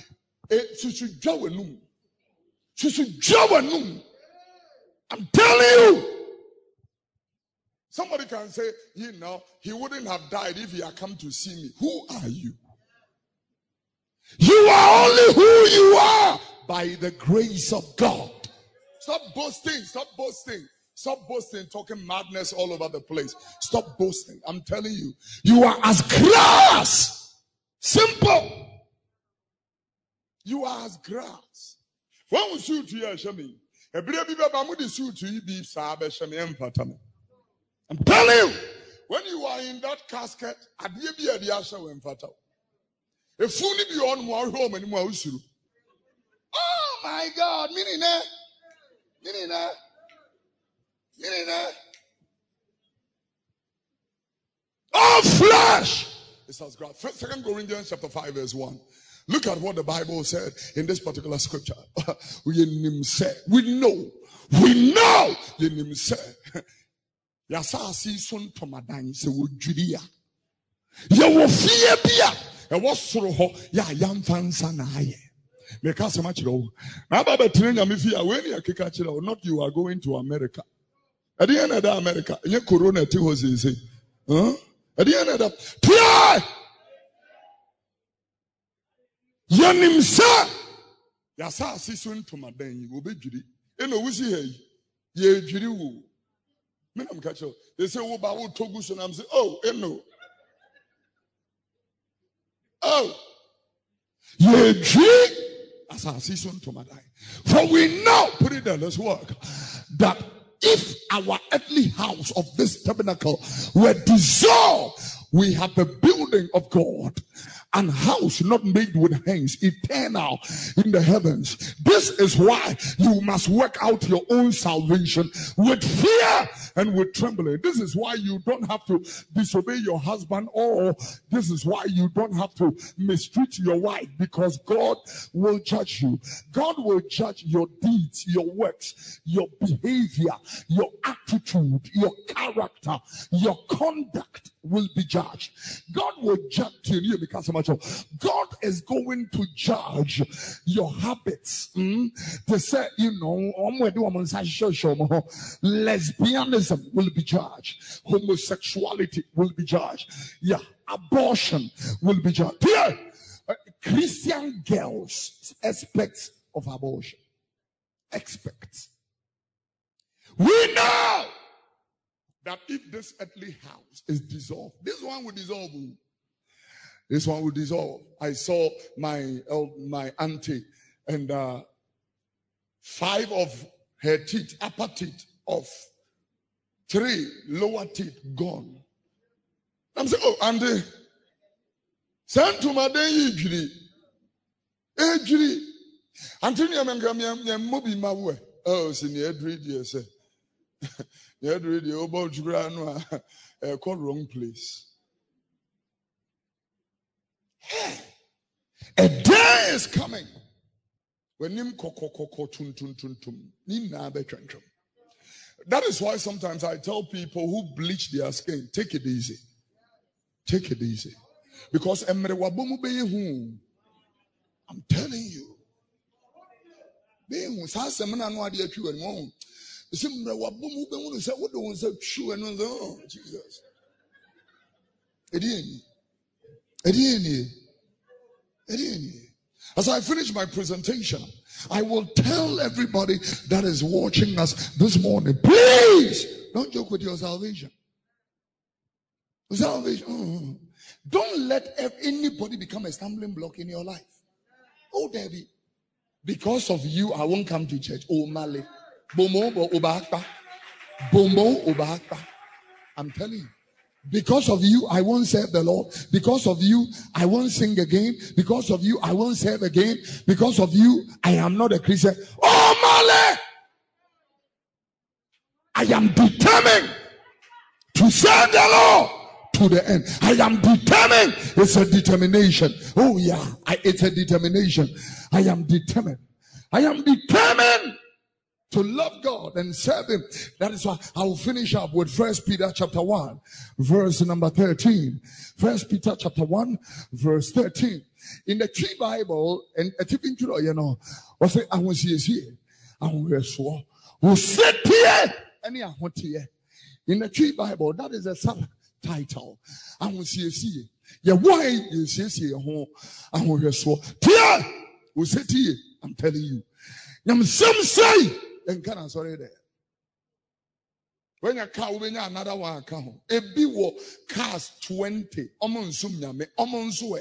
I'm telling you. Somebody can say, you know, he wouldn't have died if he had come to see me. Who are you? You are only who you are by the grace of God. Stop boasting. Stop boasting. Stop boasting, talking madness all over the place. Stop boasting. I'm telling you, you are as grass. Simple. You are as grass. When we shoot you, Shami, a baby baby shoot you, be Sabe Shami and Patama. I'm telling you, when you are in that casket, at the be at the Asha when fatal. If fully beyond more home and more usuru. Oh my God, meaning that, meaning that, meaning that. All flesh. It's as grass. Second Corinthians chapter five, verse one. Look at what the Bible said in this particular scripture. We know, we know, Yasasi son tomadan se wujudia. Ya wo fie bia e wo soro ho ya yamfansa na aye. Me ka se ma kire wo. Na ba ba tire nyame fie a we ne akeka kire wo, not you are going to America. E dey na da America, ye corona ti ho sese. Huh? E dey na da. Pia! Yanim sa Yasasi son tomadan wo be juri. E no wusi he ye juri wo. They say, oh, but who told you? And I'm saying, oh, you know. Oh, ye dream as a season to my die. For we know, put it there, let's work, that if our earthly house of this tabernacle were dissolved, we have the building of God, and house not made with hands, eternal in the heavens. This is why you must work out your own salvation with fear and with trembling. This is why you don't have to disobey your husband, or this is why you don't have to mistreat your wife, because God will judge you. God will judge your deeds, your works, your behavior, your attitude, your character, your conduct will be judged. God will judge you because God is going to judge your habits. Mm? They say, you know, lesbianism will be judged, homosexuality will be judged, yeah, abortion will be judged. Yeah. Uh, Christian girls expect of abortion. Expect. We know that if this earthly house is dissolved, this one will dissolve. This one will dissolve. I saw my uh, my auntie, and uh, five of her teeth, upper teeth off, three lower teeth gone. I'm saying, oh, auntie, send to my day, injury, injury. Auntie, I'm going to move my way. Oh, senior, dear, sir. You had read the about Jugrano, uh, called wrong place. A day is coming when nim koko koko tun tun tun tun nim na be twentwem. That is why sometimes I tell people who bleach their skin, take it easy. Take it easy. Because emre wabomu be hu. I'm telling you. Be hu sa semna no ade atwi wani mo. Say emre wabomu be hu say what do say true and oh Jesus. Edieni. Edieni. As I finish my presentation, I will tell everybody that is watching us this morning, please don't joke with your salvation. Salvation. Mm-hmm. Don't let anybody become a stumbling block in your life. Oh, Debbie, because of you, I won't come to church. Oh, Male. Bomo Obahakpa. Bomo Obahakpa. I'm telling you. Because of you, I won't serve the Lord. Because of you, I won't sing again. Because of you, I won't serve again. Because of you, I am not a Christian. Oh, Male! I am determined to serve the Lord to the end. I am determined. It's a determination. Oh, yeah. I, it's a determination. I am determined. I am determined to love God and serve Him. That is why I will finish up with First Peter chapter one, verse number thirteen. First Peter chapter one, verse thirteen. In the Tree Bible, and a tipping to you know, I say I will see is here. I will swear. Who sit here? Any I want here. In the Tree Bible, that is a subtitle. I will see is here. Yeah, why is here? I will swear. Here, who sit here? I'm telling you. Nam some say. Then can I sorry there? When you car, when you another one account, a be wo cars twenty. Omon sumya me omon sue.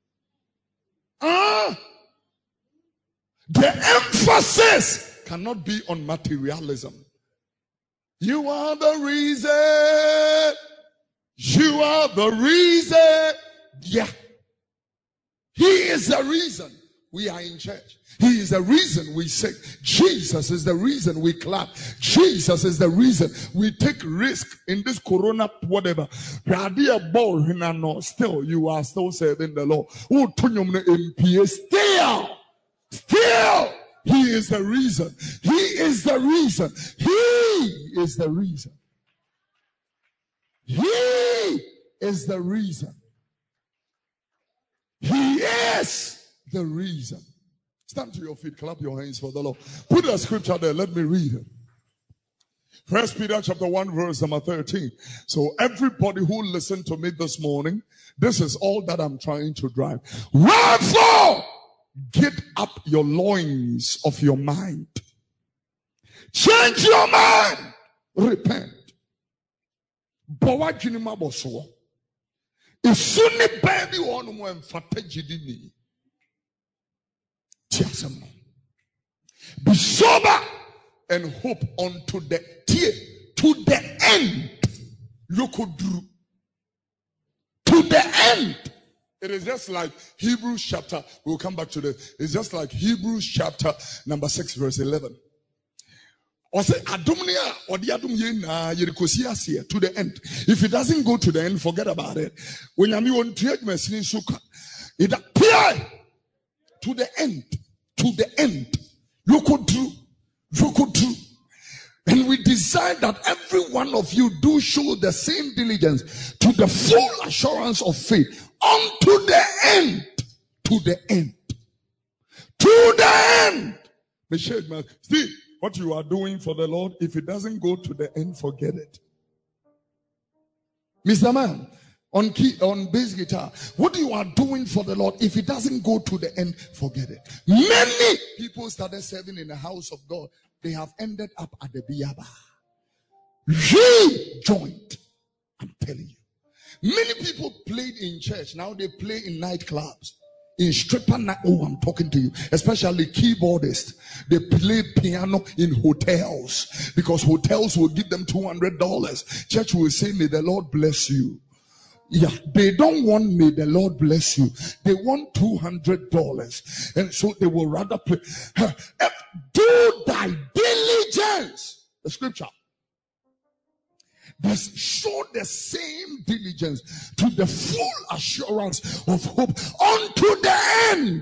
Ah, the emphasis cannot be on materialism. You are the reason. You are the reason. Yeah, He is the reason we are in church. He is the reason we sing. Jesus is the reason we clap. Jesus is the reason we take risk in this corona whatever. Still, you are still serving the Lord. Still, still, He is the reason. He is the reason. He is the reason. He is the reason. He is the reason. Stand to your feet, clap your hands for the Lord. Put the scripture there, let me read it. First Peter chapter one, verse number thirteen. So everybody who listened to me this morning, this is all that I'm trying to drive. Wherefore, get up your loins of your mind. Change your mind. Repent. Bawa jinima boso. Isuni baby one mo emfata jidini. Be sober and hope unto the tear, to the end. You could do to the end. It is just like Hebrews chapter. We'll come back to this. It's just like Hebrews chapter number six, verse eleven. Or say Adumnia or the Adum Yena Yerikosia to the end. If it doesn't go to the end, forget about it. When you want to message suka, it appear to the end. To the end. You could do. You could do. And we desire that every one of you do show the same diligence to the full assurance of faith unto the end. To the end. To the end. See what you are doing for the Lord. If it doesn't go to the end, forget it. Mister Man, on key, on bass guitar, what you are doing for the Lord, if it doesn't go to the end, forget it. Many people started serving in the house of God. They have ended up at the Biyaba. Rejoined. I'm telling you. Many people played in church. Now they play in nightclubs. In stripper night. Oh, I'm talking to you. Especially keyboardists. They play piano in hotels. Because hotels will give them two hundred dollars. Church will say, may the Lord bless you. Yeah, they don't want may the Lord bless you. They want two hundred dollars. And so they will rather play. Do thy diligence. The scripture. But show the same diligence to the full assurance of hope unto the end.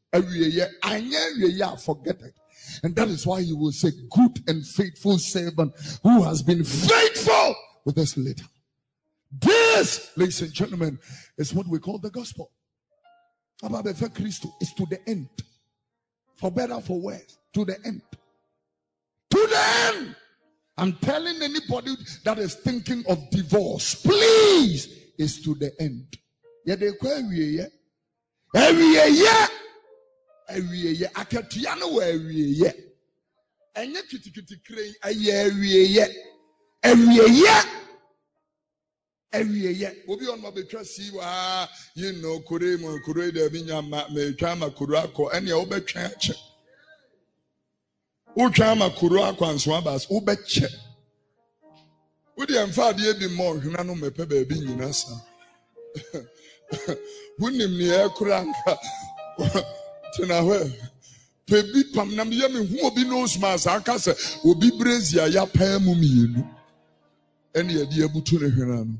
Forget it. And that is why you will say, good and faithful servant who has been faithful with this little. This, ladies and gentlemen, is what we call the gospel. About the Christ is to the end. For better, for worse, to the end. To the end. I'm telling anybody that is thinking of divorce, please, is to the end. Yeah, they call we yeah. Every year, every year, I can't know every year. And yet, kitty kitty crane, a year, every year, every year. Every year, we'll be on my betrayal. Ah, you know, Kure, mo Kure, the Minya, me Chama Kurako, and your Obe Church. Uchama Kurako and Swabas, Ube Che. Would you infer the be more Hunano Mepe baby in us? Wouldn't him near Kuranka? Tenawe. Baby Pam Namiami, who will be no smas, Akasa, will be Brazia, ya pay mummy. Any idea Butune Hunano?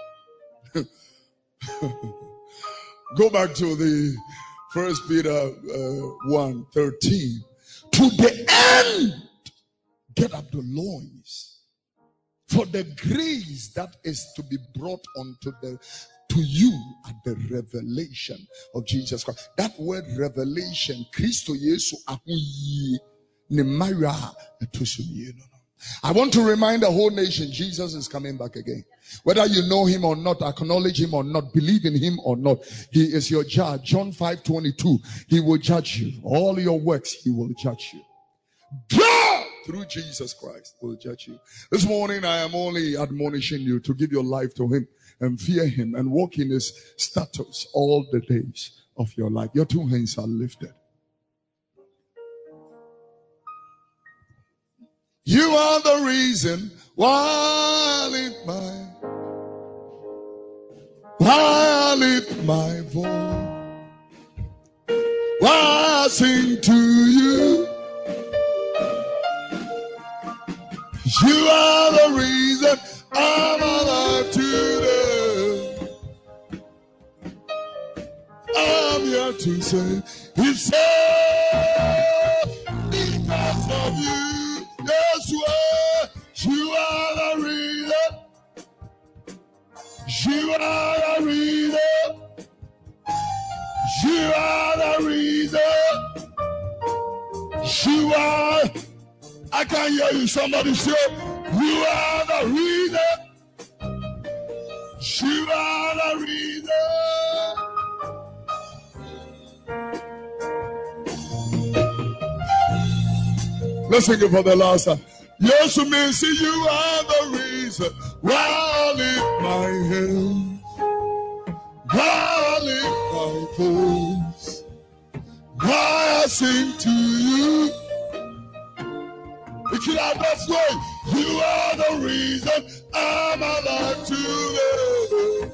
Go back to the First Peter uh, one thirteen. To the end, get up the loins for the grace that is to be brought unto the to you at the revelation of Jesus Christ. That word revelation, Christo Yesu ahuyi ne mara etusuye no. I want to remind the whole nation, Jesus is coming back again. Whether you know him or not, acknowledge him or not, believe in him or not, he is your judge. John five twenty-two, he will judge you. All your works, he will judge you. God, through Jesus Christ, will judge you. This morning, I am only admonishing you to give your life to him and fear him and walk in his statutes all the days of your life. Your two hands are lifted. You are the reason why I lift my, why I lift my voice, why I sing to you. You are the reason I'm alive today. I'm here to say, it's all because of you. Yes, you are the reason. You are the reason. You are the reason. You are. I can hear you. Somebody say, you are the reason. You are the reason. Let's sing it for the last time. Yes, me see you are the reason why I lift my hands, why I lift my voice, why I sing to you. If you are that way, you are the reason I'm alive today.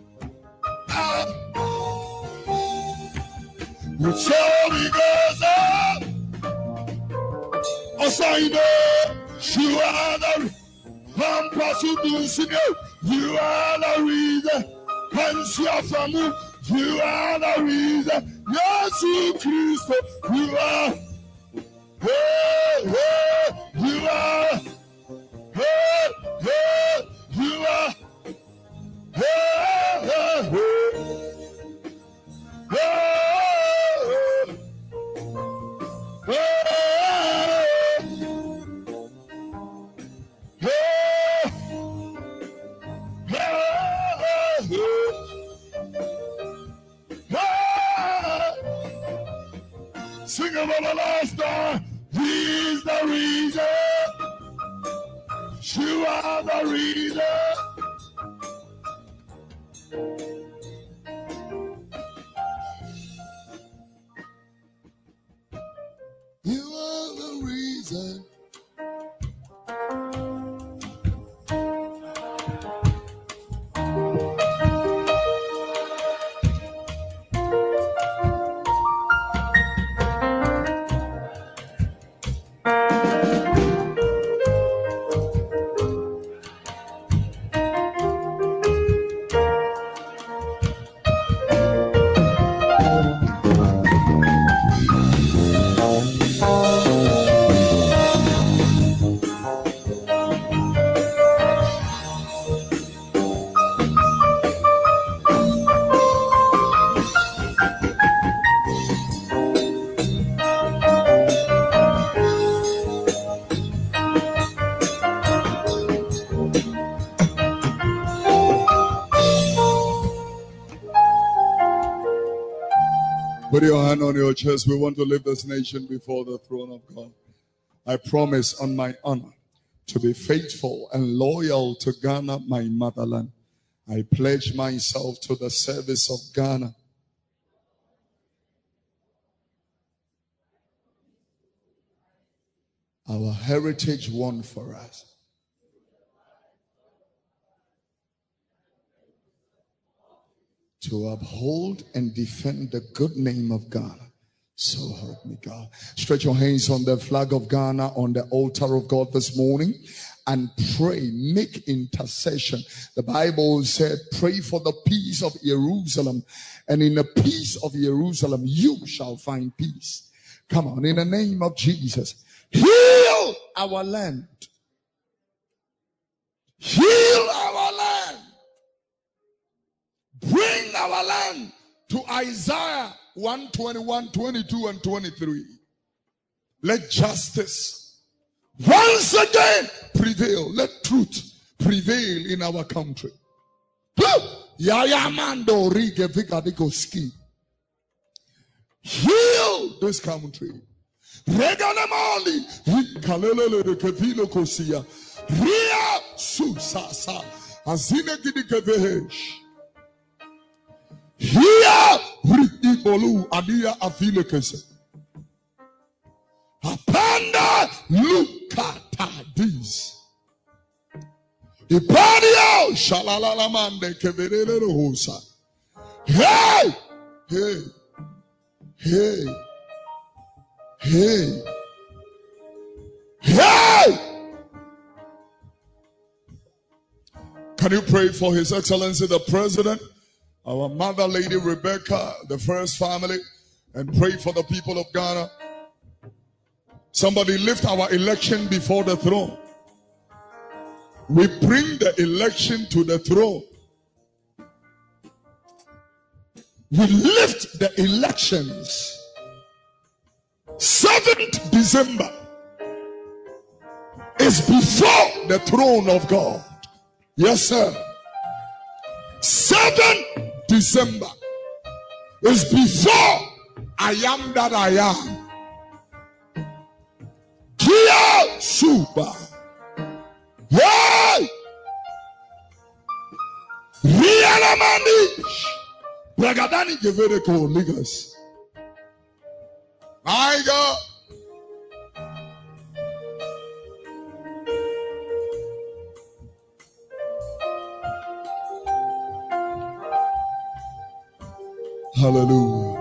It's all because of Osaide, you are the impossible. You are the reason. Pensia from you, you are the reason. Yes, you Christ, you are. Hey, hey, you are. Hey, hey, you are. Hey, hey, hey. Hey, hey, hey. Sing it for the last time. He's the reason. You are the reason. You are the reason. Put your hand on your chest. We want to lift this nation before the throne of God. I promise on my honor to be faithful and loyal to Ghana, my motherland. I pledge myself to the service of Ghana. Our heritage won for us. to uphold and defend the good name of Ghana. So help me God. Stretch your hands on the flag of Ghana, on the altar of God this morning, and pray. Make intercession. The Bible said, pray for the peace of Jerusalem. And in the peace of Jerusalem, you shall find peace. Come on, in the name of Jesus. Heal our land. Heal our land. Bring our land to Isaiah one twenty-one, twenty-two, and twenty-three. Let justice once again prevail. Let truth prevail in our country. Heal this country. Regalemali, Kalele de Kevilo Kosia, Ria Susasa, Azine Gidikevesh. Here, Ribolu, Adia Avilekes. Apanda Lukata dis. Ipadio Shalalalamande Keverele Hosa. Hey! Hey! Hey! Hey! Hey! Can you pray for His Excellency the President, our Mother Lady Rebecca, the first family, and pray for the people of Ghana? Somebody lift our election before the throne. We bring the election to the throne. We lift the elections. seventh December is before the throne of God. Yes, sir. seventh December is before I am that I am. Kia Suba. Hey! Rialamanish. Bragadani Gevereko Ligas. My God. Hallelujah.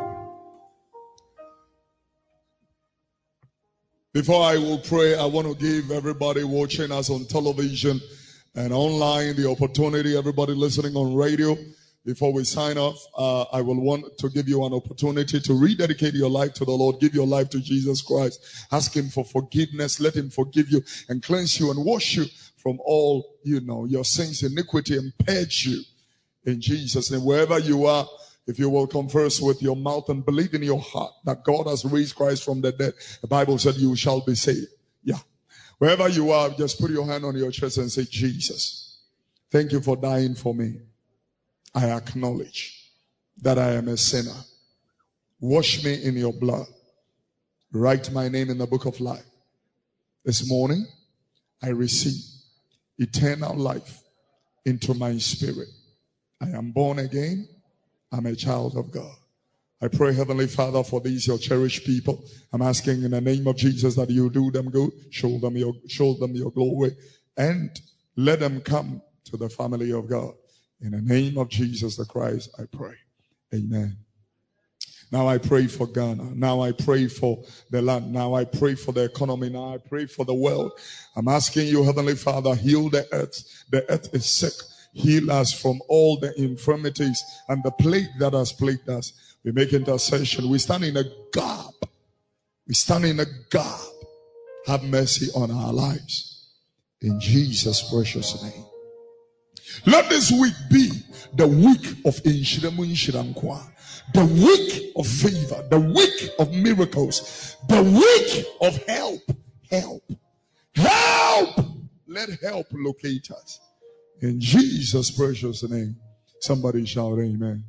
Before I will pray, I want to give everybody watching us on television and online the opportunity, everybody listening on radio. Before we sign off, uh, I will want to give you an opportunity to rededicate your life to the Lord. Give your life to Jesus Christ. Ask Him for forgiveness. Let Him forgive you and cleanse you and wash you from all, you know, your sins, iniquity, and purge you in Jesus' name. Wherever you are, if you will converse with your mouth and believe in your heart that God has raised Christ from the dead, the Bible said you shall be saved. Yeah. Wherever you are, just put your hand on your chest and say, Jesus, thank you for dying for me. I acknowledge that I am a sinner. Wash me in your blood. Write my name in the book of life. This morning, I receive eternal life into my spirit. I am born again. I'm a child of God. I pray, Heavenly Father, for these your cherished people. I'm asking in the name of Jesus that you do them good, show them your, show them your glory, and let them come to the family of God. In the name of Jesus the Christ, I pray. Amen. Now I pray for Ghana. Now I pray for the land. Now I pray for the economy. Now I pray for the world. I'm asking you, Heavenly Father, heal the earth. The earth is sick. Heal us from all the infirmities and the plague that has plagued us. We make intercession. We stand in a gap. We stand in a gap. Have mercy on our lives. In Jesus' precious name. Let this week be the week of Inshiramu Inshirankwa. The week of favor. The week of miracles. The week of help. Help. Help. Let help locate us. In Jesus' precious name. Somebody shout amen.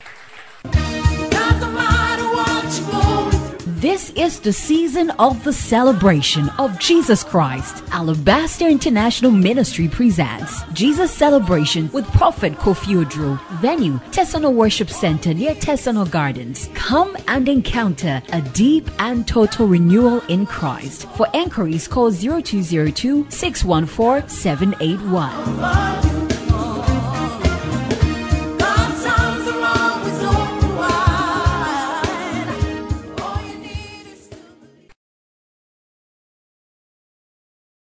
Doesn't matter what you're going through. This is the season of the celebration of Jesus Christ. Alabaster International Ministry presents Jesus Celebration with Prophet Kofi Odro. Venue, Tesano Worship Center near Tesano Gardens. Come and encounter a deep and total renewal in Christ. For enquiries, call zero two zero two, six one four, seven eight one.